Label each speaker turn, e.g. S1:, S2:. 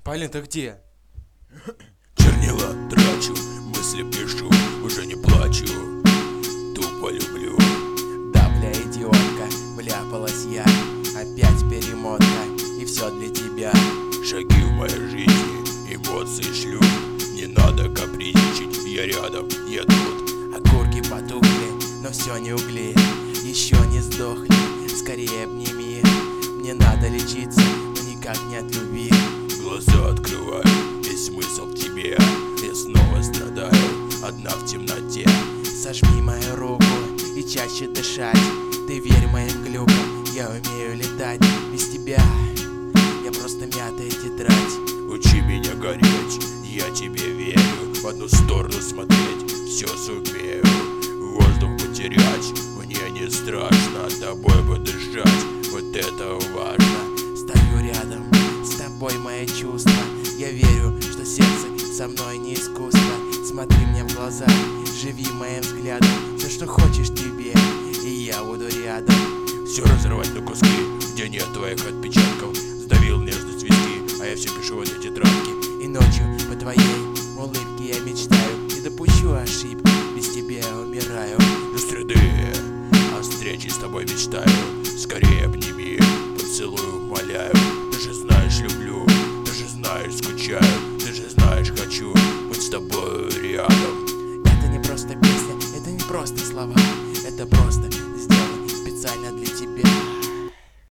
S1: Полин, ты где?
S2: Чернила трачу, мысли пишу, уже не плачу, тупо люблю.
S3: Да, бля, идиотка, вляпалась я, опять перемотка, и все для тебя.
S2: Шаги в моей жизни, эмоции шлю, не надо капризничать, я рядом, я тут.
S3: Окурки потухли, но все не угли, еще не сдохли, скорее обними. Мне надо лечиться, но никак не от любви.
S2: Глаза открываю, весь смысл в тебе, я снова страдаю, одна в темноте.
S3: Сожми мою руку и чаще дышать, ты верь моим глюкам, я умею летать. Без тебя я просто мятая тетрадь.
S2: Учи меня гореть, я тебе верю, в одну сторону смотреть, все сумею. Воздух потерять, мне не страшно, тобой подышать, вот это важно.
S3: Стою рядом, с тобой мои чувства, я верю, что сердце со мной не искусство. Смотри мне в глаза, живи моим взглядом, все, что хочешь тебе, и я буду рядом.
S2: Все разрывать на куски, где нет твоих отпечатков, сдавил нежность виски, а я все пишу в этой тетрадке.
S3: И ночью по твоей улыбке я мечтаю, не допущу ошибки, без тебя я умираю.
S2: До среды, о встрече с тобой мечтаю, скорее обними, поцелую, умоляю. Ты же знаешь, люблю, ты же знаешь, скучаю, ты же знаешь, хочу быть с тобой рядом.
S3: Это не просто песня, это не просто слова, это просто сделано специально для тебя.